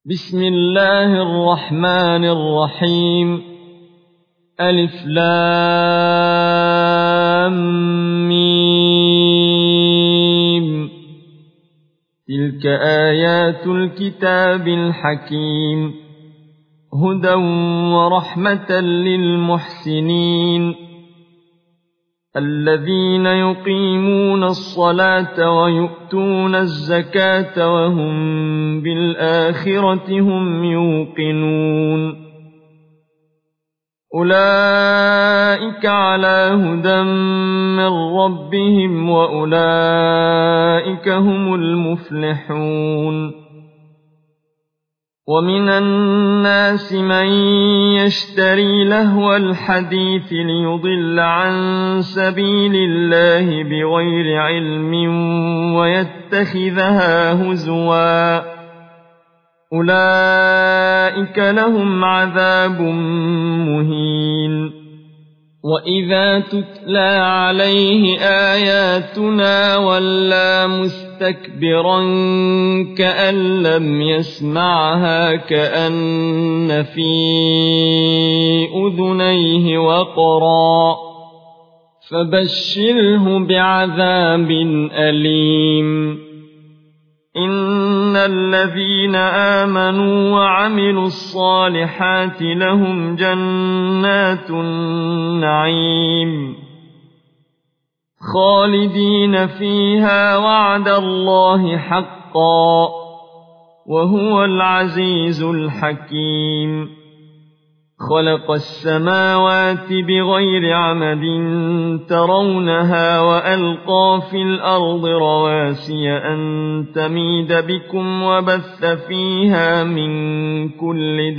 بسم الله الرحمن الرحيم. ألف لام ميم. تلك آيات الكتاب الحكيم، هدى ورحمة للمحسنين الذين يقيمون الصلاة ويؤتون الزكاة وهم بالآخرة هم يوقنون. أولئك على هدى من ربهم وأولئك هم المفلحون. ومن الناس من يشتري لهو الحديث ليضل عن سبيل الله بغير علم ويتخذها هزوا، أولئك لهم عذاب مهين. وإذا تتلى عليه آياتنا ولى مستكبرا كأن لم يسمعها كأن في أذنيه وقرا، فبشره بعذاب أليم. إن الذين آمنوا وعملوا الصالحات لهم جنات النعيم خالدين فيها وعد الله حقا وهو العزيز الحكيم. خلق السماوات بغير عمد ترونها وألقى في الأرض رواسي أن تميد بكم وبث فيها من كل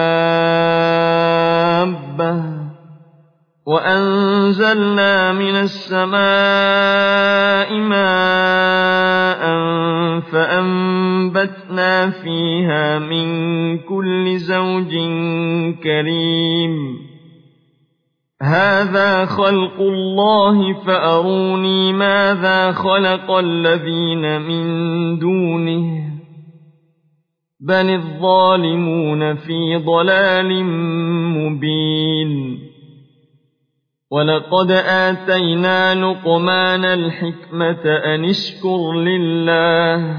دابة وأنزلنا من السماء ماء فأنبتنا فيها من كل زوج كريم. هذا خلق الله فأروني ماذا خلق الذين من دونه بل الظالمون في ضلال مبين. ولقد آتينا لقمان الحكمة أن اشكر لله،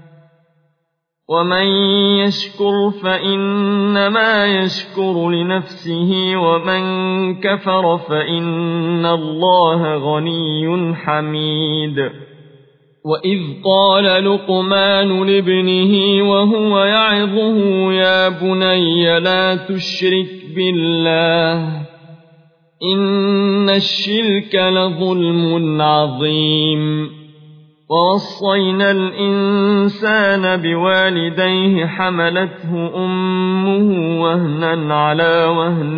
ومن يشكر فإنما يشكر لنفسه ومن كفر فإن الله غني حميد. وإذ قال لقمان لابنه وهو يعظه يا بني لا تشرك بالله إن الشرك لظلم عظيم. ووصينا الإنسان بوالديه حملته أمه وهنا على وهن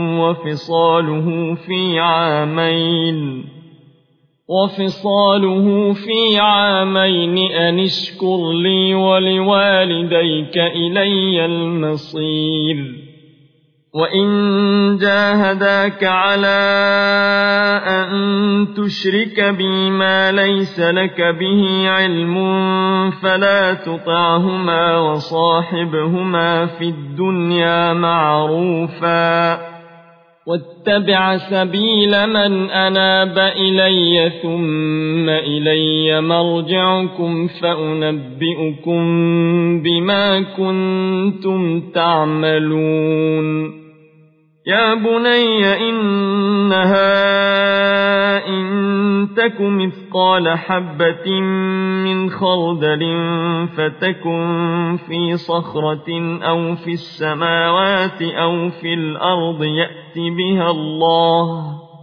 وفصاله في عامين أن اشكر لي ولوالديك إلي المصير. وإن جاهداك على أن تشرك بي ما ليس لك به علم فلا تطعهما وصاحبهما في الدنيا معروفا واتبع سبيل من أناب إلي ثم إلي مرجعكم فأنبئكم بما كنتم تعملون. يا بني إنها إن تك مثقال حبة من خردل فتكن في صخرة أو في السماوات أو في الأرض يأت بها الله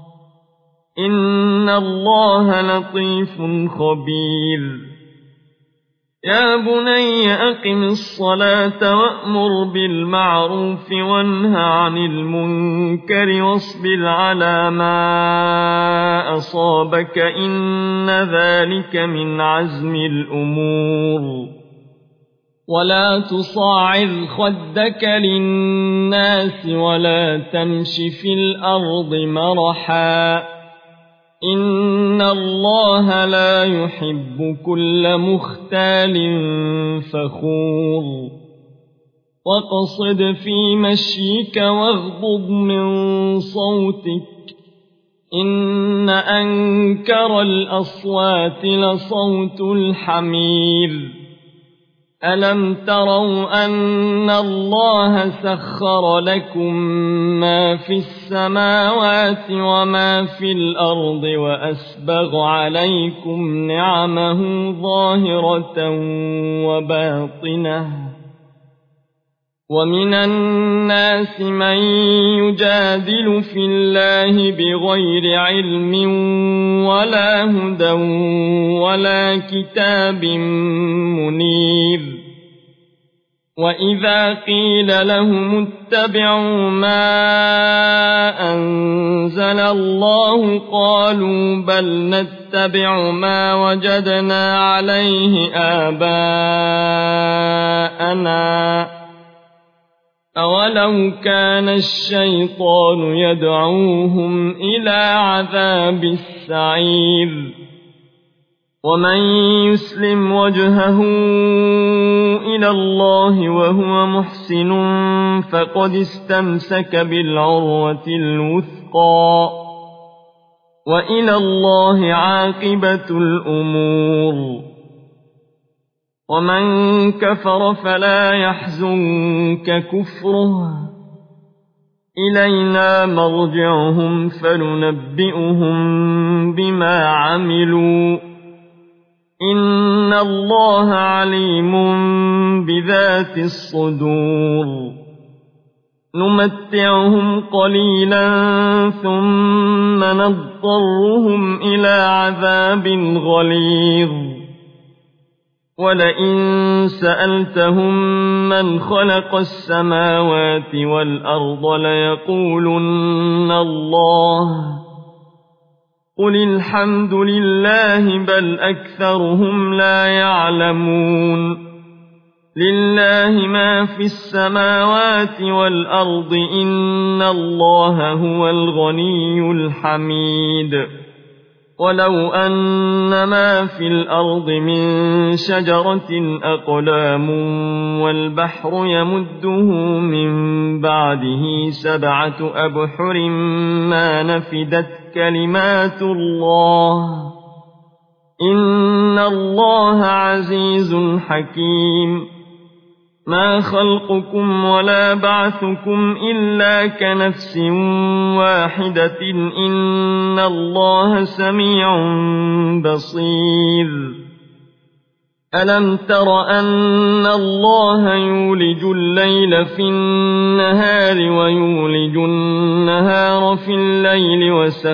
إن الله لطيف خبير. يا بني أقم الصلاة وأمر بالمعروف وانه عن المنكر واصبر على ما أصابك إن ذلك من عزم الأمور. ولا تصاعر خدك للناس ولا تمش في الأرض مرحا إن الله لا يحب كل مختال فخور واقصد في مشيك واغضض من صوتك إن أنكر الأصوات لصوت الحمير ألم تروا أن الله سخر لكم ما في السماوات وما في الأرض وأسبغ عليكم نعمه ظاهرة وباطنة ومن الناس من يجادل في الله بغير علم ولا هدى ولا كتاب منير وإذا قيل لهم اتبعوا ما أنزل الله قالوا بل نتبع ما وجدنا عليه آباءنا أولو كان الشيطان يدعوهم إلى عذاب السعير ومن يسلم وجهه إلى الله وهو محسن فقد استمسك بالعروة الوثقى وإلى الله عاقبة الأمور ومن كفر فلا يحزنك كفره إلينا مرجعهم فننبئهم بما عملوا إن الله عليم بذات الصدور نمتعهم قليلا ثم نضطرهم إلى عذاب غليظ ولئن سألتهم من خلق السماوات والأرض ليقولن الله قل الحمد لله بل أكثرهم لا يعلمون لله ما في السماوات والأرض إن الله هو الغني الحميد ولو أن ما في الأرض من شجرة أقلام والبحر يمده من بعده 7 أبحر ما نفدت كلمات الله إن الله عزيز حكيم ما خلقكم ولا بعثكم إلا كنفس واحدة إن الله سميع بصير ألم تر أن الله يولج الليل في النهار ويولج النهار في الليل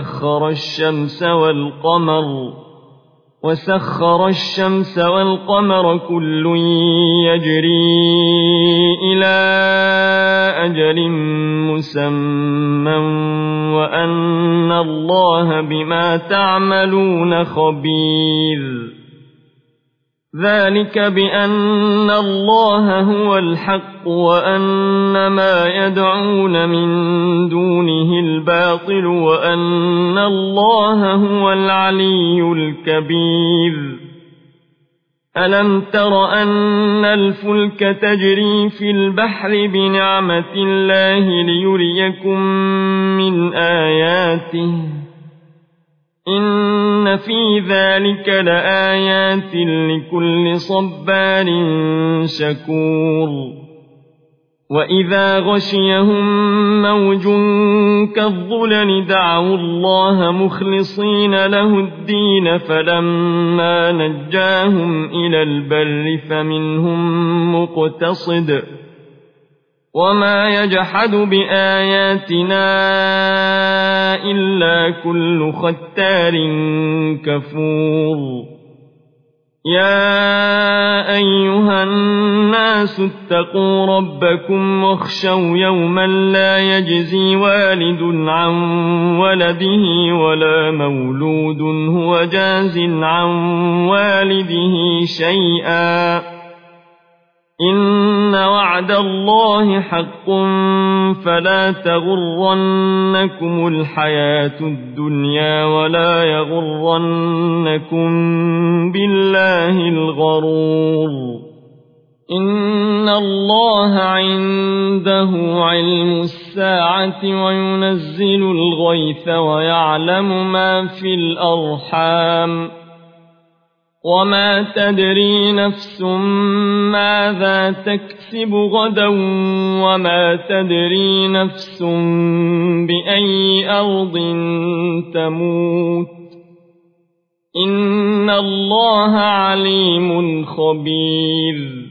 وسخر الشمس والقمر كل يجري إلى أجل مسمى وأن الله بما تعملون خبير ذلك بأن الله هو الحق وأن ما يدعون من دونه الباطل وأن الله هو العلي الكبير ألم تر أن الفلك تجري في البحر بنعمة الله ليريكم من آياته إن في ذلك لآيات لكل صبار شكور وإذا غشيهم موج كالظلل دعوا الله مخلصين له الدين فلما نجاهم إلى البر فمنهم مقتصد وما يجحد بآياتنا إلا كل ختار كفور يا أيها الناس اتقوا ربكم واخشوا يوما لا يجزي والد عن ولده ولا مولود هو جاز عن والده شيئا إن وعد الله حق فلا تغرنكم الحياة الدنيا ولا يغرنكم بالله الغرور إن الله عنده علم الساعة وينزل الغيث ويعلم ما في الأرحام وما تدري نفس ماذا تكسب غدا وما تدري نفس بأي أرض تموت إن الله عليم خبير